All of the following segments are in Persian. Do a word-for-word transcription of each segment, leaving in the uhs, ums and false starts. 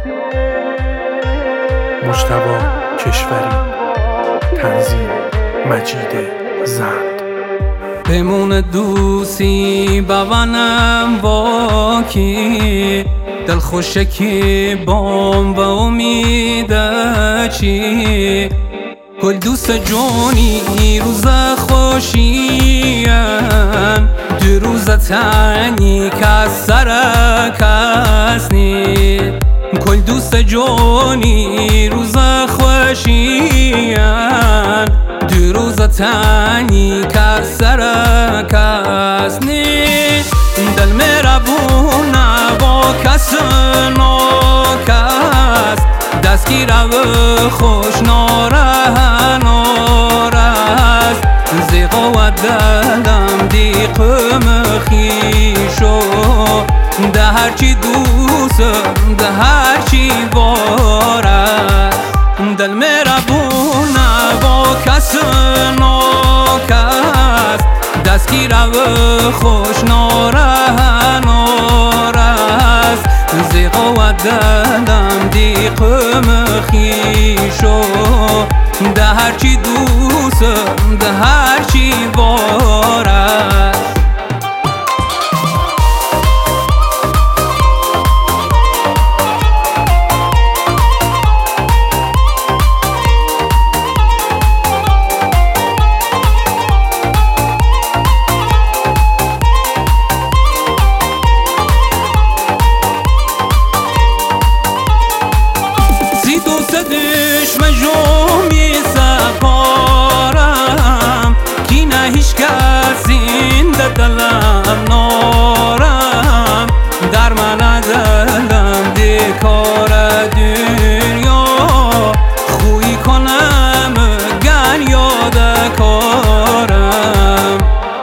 مجتبی کشوری. تنظیم مجید زند. بمون دوستی بونم با کی، دل خوشکی بام و امیده چی. گل دوست جونی روز خوشیان، دو روز تنی کس سر کس نی. گل دوست جونی روز خوشیان، دو روز تنی کس سر کس نی. دل مهربونه با کس ناکس، دستگیر و خوش ناره نارست. زیغا و دلم دیقم خیشو، ده هرچی دوستم ده هرچی بارد. دل مهربونه با کس ناکس، دستگیر و خوش ناره نارست. زیغا و دلم دیقم خیشو، ده هرچی دوستم ده هرچی بارد. دشمن جومی سپارم، کی نه هیچ کس این دلم نارم. در من دلم دیکار دنیا، خوی کنم گن یاد کارم.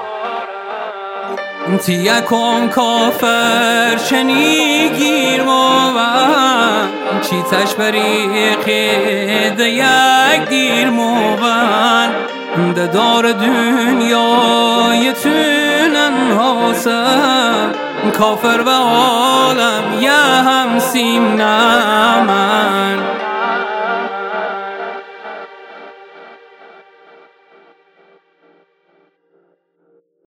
تیه کن کافر چنی گیر موان، چی تش بریقی ده یک دیر موان. ده دار دنیای تونن حاسم، کافر و عالم یه هم سیم نم